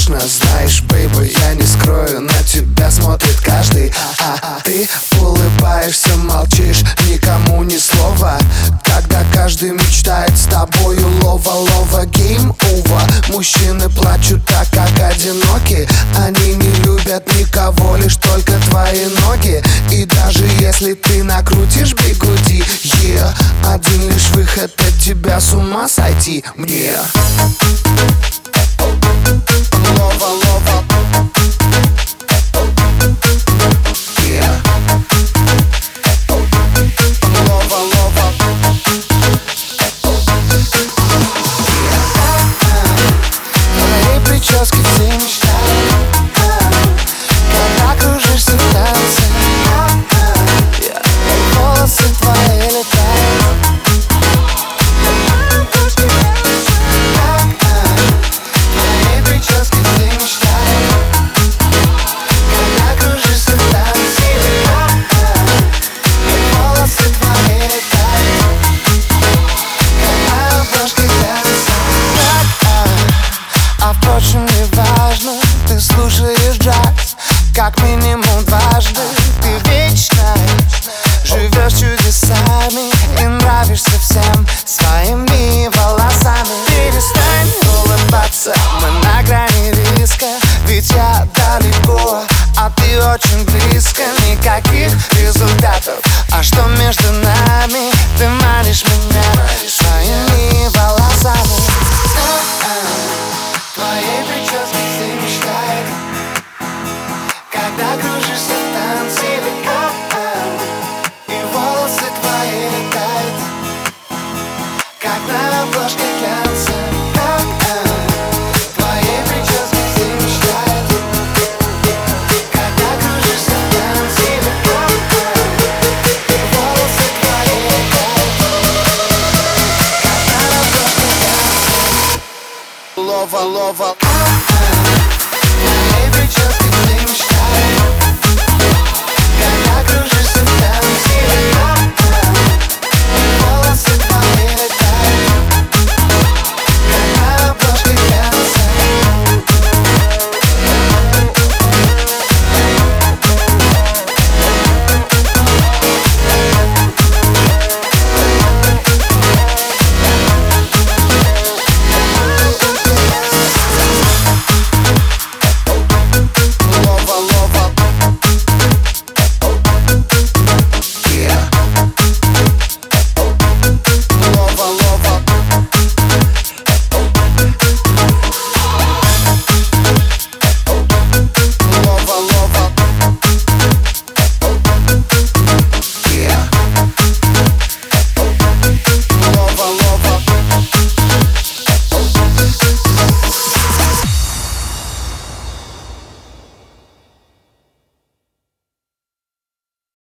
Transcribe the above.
конечно, знаешь, бейби, я не скрою, на тебя смотрит каждый. Ты улыбаешься, молчишь, никому ни слова, когда каждый мечтает с тобою лова-лова. Game over. Мужчины плачут так, как одиноки. Они не любят никого, лишь только твои ноги. И даже если ты накрутишь бигуди, один лишь выход от тебя с ума сойти мне. Лова-лова. Лова-лова. Твоей прически все мечтают, когда кружишься в танце. Волосы твои летают. Твоей прически все мечтают, когда кружишься в танце. Волосы твои летают, когда обложки танца. А впрочем, не важно, ты слушаешь джаз как минимум дважды. Ты вечно живешь чудесами и нравишься всем своими волосами. Перестань улыбаться, мы на грани риска, ведь я далеко, а ты очень близко. Никаких результатов, а что между нами? Ты манишь меня своими волосами. Твоей прически все мечтают, когда кружишься в танце. И волосы твои летают, как на обложке глянца. Твоей прически все мечтают, когда кружишься в танце. И волосы твои летают, как на обложке глянца. Лова-лова.